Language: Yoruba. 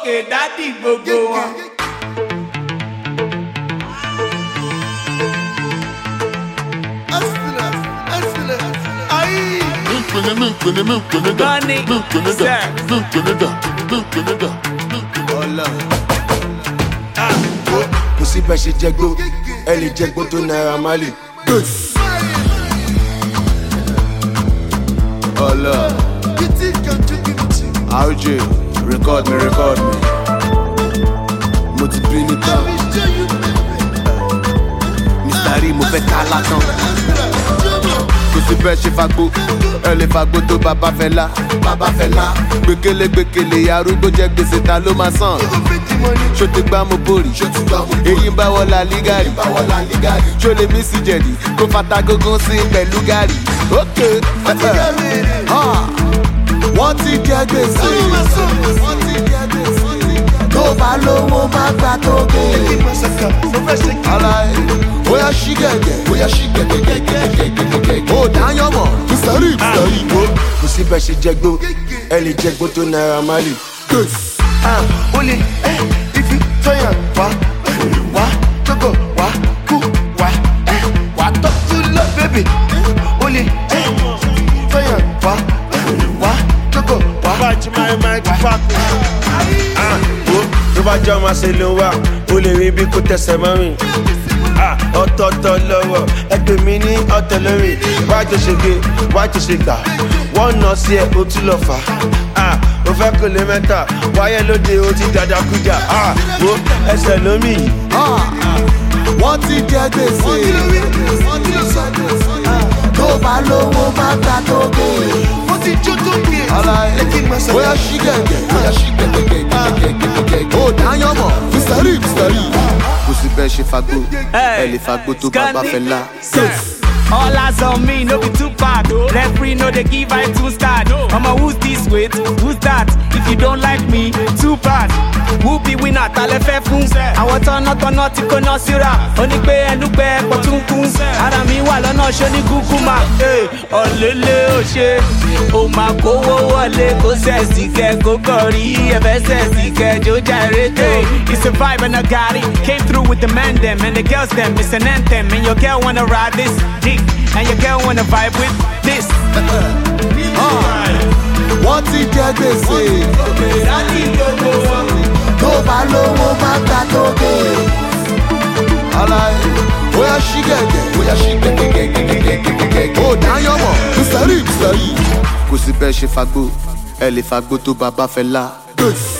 Okay, daddy gbogbo wọn. Kò sí bẹ́ẹ̀ ṣe jẹgbó, ẹ lè jẹgbó tó Naira Marley. Allah. RJ, record me. Mo ti bí ní tán. Mr. Rí mo fẹ́ ká látàn. Kò sí bẹ́ẹ̀ ṣe fagbó, ẹ lè fagbó tó bàbá Fẹlá. Gbékélé arúgbó jẹ gbèsè ta ló máa san. Ṣó ti gbá mo bórì, èyí ń bá wọ La Ligari. Ṣó lè mí sí jẹ̀dí, kó fata gógó sí pẹ̀lú gàrí. Okay. Wọ́n ti jẹ gbèsè. Tó bá lówó má gbà tó gbé. Aláì, bóyá ṣí gẹ̀gẹ̀. Ó dáyọ̀ mọ̀, Mr. Rí. Kò sí bẹ́ẹ̀ ṣe jẹgbó, ẹ lè jẹgbó tó Naira Marley. Only if you turn wa, togo wa, ku wa, talk to love baby. Only turn wa, togo wa. Bájú máa ń fàkùn. Tó bá jẹ́ ọmọ ṣe ló wà, o lè rí bí kò tẹ̀sẹ̀ mọ́ mi. Ọ̀tọ̀ọ̀tọ̀ lọ́wọ́, ẹgbẹ́ mi ní ọ̀tẹ̀ lórí. Wájú ṣe gbé, wájú ṣe gbà. Wọ́n nà sí ẹ, o tún lọ fà. O fẹ́ kò lè mẹ́ta, wáyé lóde o ti dàda kújà. Wo ẹsẹ̀ lómi. Wọ́n ti jẹ gbèsè. Tó bá lówó má gbà tó gbé. Wọ́n ti jó tó gbé. Bóyá ṣí gẹ̀gẹ̀. Ó dáyọ̀ mọ̀, Mr. Rí. Kò sí bẹ́ẹ̀ ṣe fagbó, ẹ lè fagbó tó bàbá Fẹlá. All eyes on me, no be too bad. Referee no they give I 2 stars. Who's this with? Who's that? If you don't like me, too bad. Who be winner? Tale fe fun. Àwọn tọ́nà tí kò ná síra. Ó ní pé ẹnu pẹ́ pọ̀ tún kún. Ara mi wà lọ́nà ṣó ní kúkú mà. Ọ̀lẹ́lẹ̀ ò ṣe. Ó máa kówó wọlé kó sẹ̀sì kẹ́ kó kọ̀rí. Ẹ̀fẹ́ sẹ̀sì kẹ́ jó jàre tó. It's a vibe and I got it. Came through with the men them and the girls them. It's an anthem and your girl wanna ride this dick. And your girl wanna vibe with this. Wọ́n ti jẹ gbèsè. Tó bá lówó má gbà tó gbé. Aláì, bóyá ṣí gẹ̀gẹ̀. Ó dáyọ̀ mọ̀, Mr. Rí. Kò sí bẹ́ẹ̀ ṣe fagbó, ẹ lè fagbó tó bàbá Fẹlá.